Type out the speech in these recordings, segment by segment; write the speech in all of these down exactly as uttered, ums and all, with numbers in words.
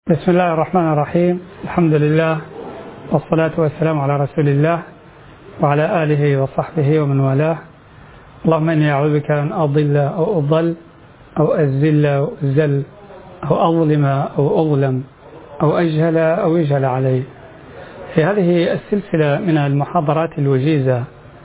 بسم الله الرحمن الرحيم. الحمد لله والصلاة والسلام على رسول الله وعلى آله وصحبه ومن والاه. اللهم إني أعوذ بك أن أضل أو أضل أو أزل أو أزل أو أظلم أو أظلم أو أجهل أو يجهل علي. في هذه السلسلة من المحاضرات الوجيزة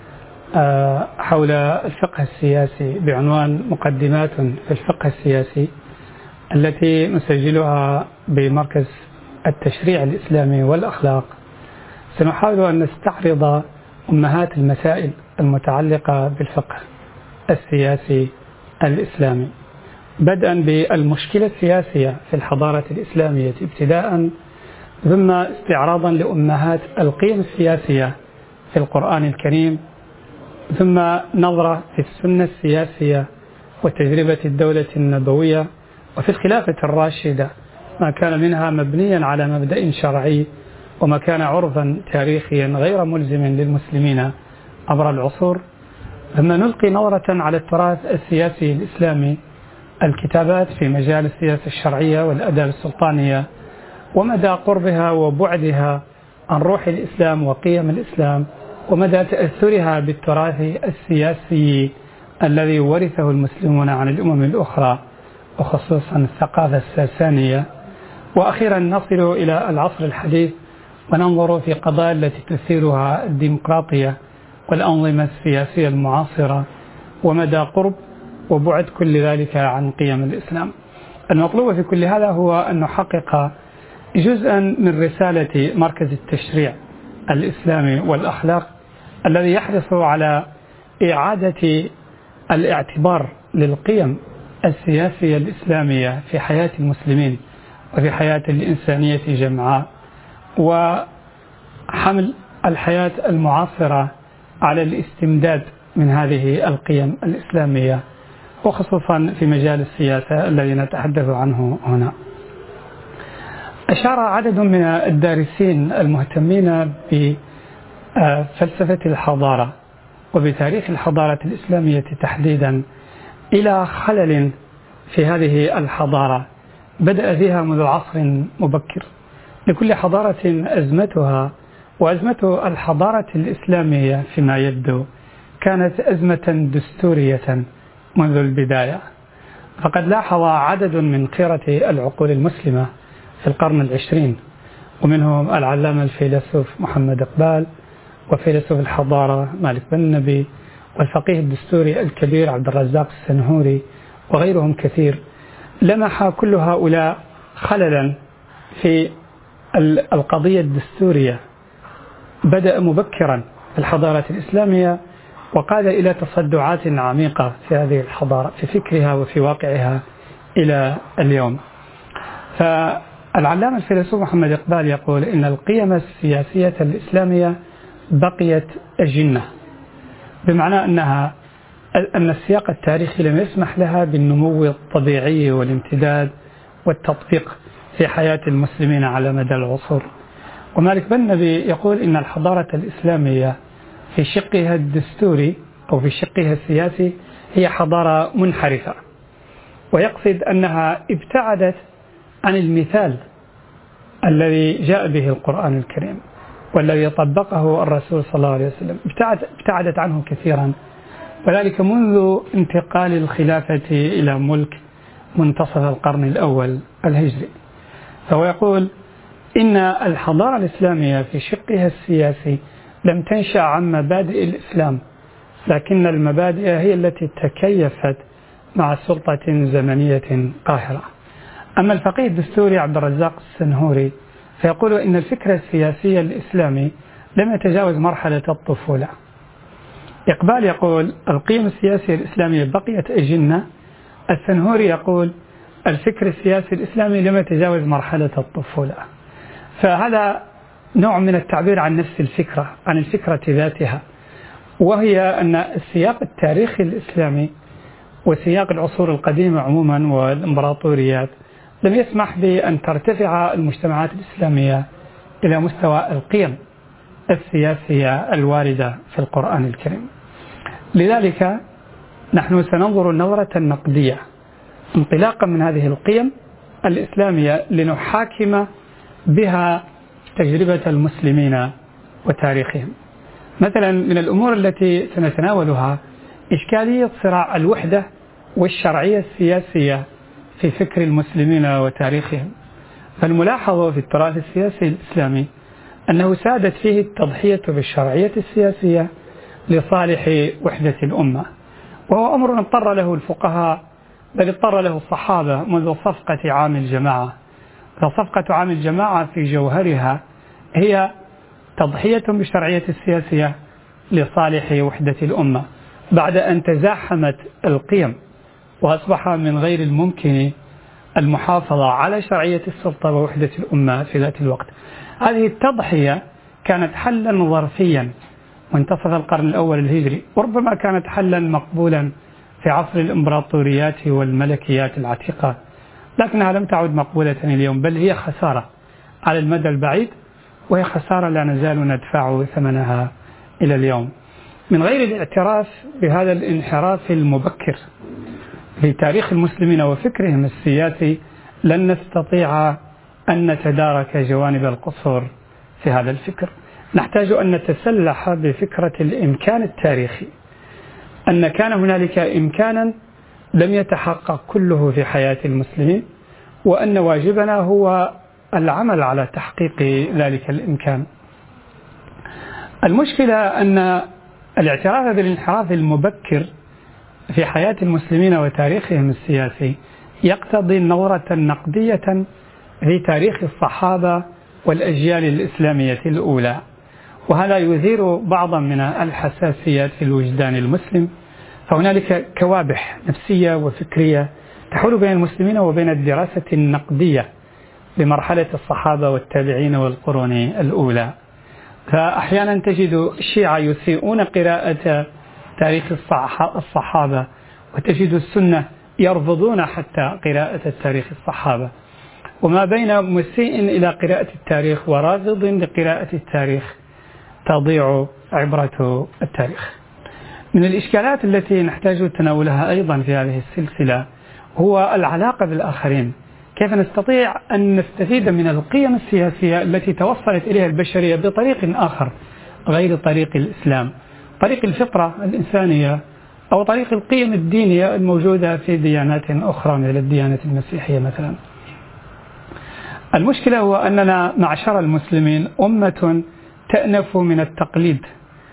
حول الفقه السياسي بعنوان مقدمات في الفقه السياسي، التي نسجلها بمركز التشريع الإسلامي والأخلاق، سنحاول أن نستعرض أمهات المسائل المتعلقة بالفقه السياسي الإسلامي، بدءا بالمشكلة السياسية في الحضارة الإسلامية ابتداء، ثم استعراضا لأمهات القيم السياسية في القرآن الكريم، ثم نظرة في السنة السياسية وتجربة الدولة النبوية وفي الخلافة الراشدة ما كان منها مبنيا على مبدأ شرعي وما كان عرفا تاريخيا غير ملزم للمسلمين عبر العصور، ثم نلقي نظرة على التراث السياسي الإسلامي، الكتابات في مجال السياسة الشرعية والآداب السلطانية ومدى قربها وبعدها عن روح الإسلام وقيم الإسلام، ومدى تأثرها بالتراث السياسي الذي ورثه المسلمون عن الأمم الأخرى وخصوصا الثقافة الساسانية. وأخيرا نصل إلى العصر الحديث وننظر في قضايا التي تثيرها الديمقراطية والأنظمة السياسية المعاصرة ومدى قرب وبعد كل ذلك عن قيم الإسلام. المطلوب في كل هذا هو أن نحقق جزءا من رسالة مركز التشريع الإسلامي والأخلاق، الذي يحرص على إعادة الاعتبار للقيم السياسية الإسلامية في حياة المسلمين وفي حياة الإنسانية جمعاء، وحمل الحياة المعاصرة على الاستمداد من هذه القيم الإسلامية، وخصوصا في مجال السياسة الذي نتحدث عنه هنا. أشار عدد من الدارسين المهتمين بفلسفة الحضارة وبتاريخ الحضارة الإسلامية تحديدا إلى خلل في هذه الحضارة بدأ فيها منذ عصر مبكر. لكل حضارة أزمتها، وأزمة الحضارة الإسلامية فيما يبدو كانت أزمة دستورية منذ البداية، فقد لاحظ عدد من خيرة العقول المسلمة في القرن العشرين، ومنهم العلامة الفيلسوف محمد إقبال، وفيلسوف الحضارة مالك بن نبي، والفقيه الدستوري الكبير عبد الرزاق السنهوري وغيرهم كثير، لمح كل هؤلاء خللا في القضية الدستورية بدأ مبكرا في الحضارة الإسلامية، وقاد إلى تصدعات عميقة في هذه الحضارة في فكرها وفي واقعها إلى اليوم. فالعلامة الفيلسوف محمد إقبال يقول إن القيم السياسية الإسلامية بقيت أجنة، بمعنى أنها أن السياق التاريخي لم يسمح لها بالنمو الطبيعي والامتداد والتطبيق في حياة المسلمين على مدى العصور. ومالك بن نبي يقول إن الحضارة الإسلامية في شقها الدستوري أو في شقها السياسي هي حضارة منحرفة، ويقصد أنها ابتعدت عن المثال الذي جاء به القرآن الكريم والذي طبقه الرسول صلى الله عليه وسلم، ابتعدت عنه كثيرا، وذلك منذ انتقال الخلافة إلى ملك منتصف القرن الأول الهجري. فهو يقول إن الحضارة الإسلامية في شقها السياسي لم تنشأ عن مبادئ الإسلام، لكن المبادئ هي التي تكيفت مع سلطة زمنية قاهرة. أما الفقيه الدستوري عبد الرزاق السنهوري فيقول إن الفكر السياسي الإسلامي لم يتجاوز مرحلة الطفولة. إقبال يقول القيم السياسية الإسلامية بقيت أجنة، السنهوري يقول الفكر السياسي الإسلامي لم يتجاوز مرحلة الطفولة. فهذا نوع من التعبير عن نفس الفكرة، عن الفكرة ذاتها، وهي أن السياق التاريخي الإسلامي وسياق العصور القديمة عموما والإمبراطوريات لم يسمح بأن ترتفع المجتمعات الإسلامية إلى مستوى القيم السياسية الواردة في القرآن الكريم. لذلك نحن سننظر النظرة النقدية انطلاقا من هذه القيم الإسلامية لنحاكم بها تجربة المسلمين وتاريخهم. مثلا من الأمور التي سنتناولها إشكالية صراع الوحدة والشرعية السياسية في فكر المسلمين وتاريخهم. فالملاحظة في التراث السياسي الإسلامي أنه سادت فيه التضحية بالشرعية السياسية لصالح وحدة الأمة، وهو أمر اضطر له الفقهاء بل اضطر له الصحابة منذ صفقة عام الجماعة. فصفقة عام الجماعة في جوهرها هي تضحية بالشرعية السياسية لصالح وحدة الأمة بعد أن تزاحمت القيم وأصبح من غير الممكن المحافظة على شرعية السلطة ووحدة الأمة في ذات الوقت. هذه التضحية كانت حلا ظرفيا منتصف القرن الأول الهجري، وربما كانت حلا مقبولا في عصر الإمبراطوريات والملكيات العتيقة، لكنها لم تعد مقبولة اليوم، بل هي خسارة على المدى البعيد، وهي خسارة لا نزال ندفع ثمنها إلى اليوم. من غير الاعتراف بهذا الانحراف المبكر في تاريخ المسلمين وفكرهم السياسي لن نستطيع أن نتدارك جوانب القصور في هذا الفكر. نحتاج أن نتسلح بفكرة الإمكان التاريخي، أن كان هنالك إمكانا لم يتحقق كله في حياة المسلمين، وأن واجبنا هو العمل على تحقيق ذلك الإمكان. المشكلة أن الاعتراف بالانحراف المبكر في حياة المسلمين وتاريخهم السياسي يقتضي نظرة نقدية في تاريخ الصحابة والأجيال الإسلامية الأولى، وهذا يثير بعضا من الحساسيات في الوجدان المسلم. فهنالك كوابح نفسية وفكرية تحول بين المسلمين وبين الدراسة النقدية لمرحلة الصحابة والتابعين والقرون الأولى. فأحيانا تجد الشيعة يسيئون قراءة تاريخ الصحابة، وتجد السنة يرفضون حتى قراءة التاريخ الصحابة، وما بين مسيء إلى قراءة التاريخ ورافض لقراءة التاريخ تضيع عبرة التاريخ. من الإشكالات التي نحتاج تناولها أيضا في هذه السلسلة هو العلاقة بالآخرين. كيف نستطيع أن نستفيد من القيم السياسية التي توصلت إليها البشرية بطريق آخر غير طريق الإسلام، طريق الفطرة الإنسانية أو طريق القيم الدينية الموجودة في ديانات أخرى مثل الديانة المسيحية مثلا. المشكلة هو أننا معشر المسلمين أمة تأنف من التقليد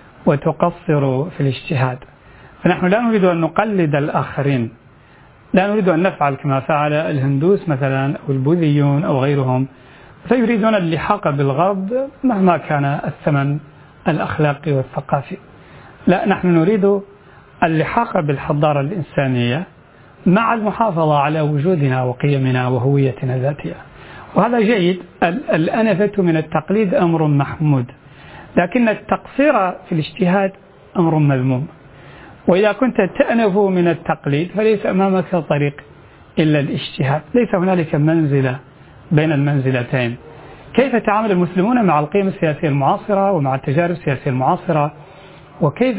وتقصر في الاجتهاد، فنحن لا نريد أن نقلد الآخرين، لا نريد أن نفعل كما فعل الهندوس مثلا أو البوذيون أو غيرهم، فيريدون اللحاق بالغرب مهما كان الثمن الأخلاقي والثقافي. لا، نحن نريد اللحاق بالحضارة الإنسانية مع المحافظة على وجودنا وقيمنا وهويتنا الذاتية، وهذا جيد. الأنفة من التقليد أمر محمود، لكن التقصير في الاجتهاد أمر مذموم. وإذا كنت تأنف من التقليد فليس أمامك طريق إلا الاجتهاد، ليس هنالك منزلة بين المنزلتين. كيف تعامل المسلمون مع القيم السياسية المعاصرة ومع التجارب السياسية المعاصرة، وكيف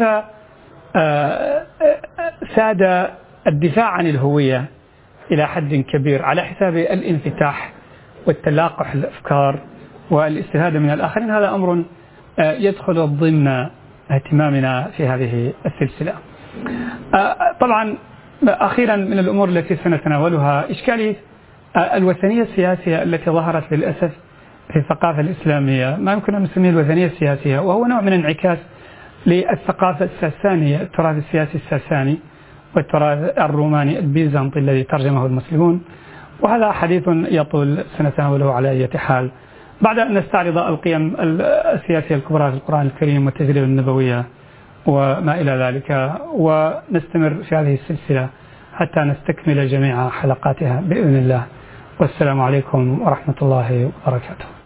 ساد الدفاع عن الهوية إلى حد كبير على حساب الانفتاح والتلاقح الأفكار والاستفادة من الآخرين، هذا أمر يدخل ضمن اهتمامنا في هذه السلسلة. طبعا أخيرا من الأمور التي سنتناولها إشكالية الوثنية السياسية التي ظهرت للأسف في الثقافة الإسلامية، ما يمكن أن نسميه الوثنية السياسية، وهو نوع من انعكاس للثقافة الساسانية، التراث السياسي الساساني والتراث الروماني البيزنطي الذي ترجمه المسلمون، وهذا حديث يطول سنتناوله على أي حال بعد أن نستعرض القيم السياسية الكبرى في القرآن الكريم والتجربة النبوية وما إلى ذلك، ونستمر في هذه السلسلة حتى نستكمل جميع حلقاتها بإذن الله. والسلام عليكم ورحمة الله وبركاته.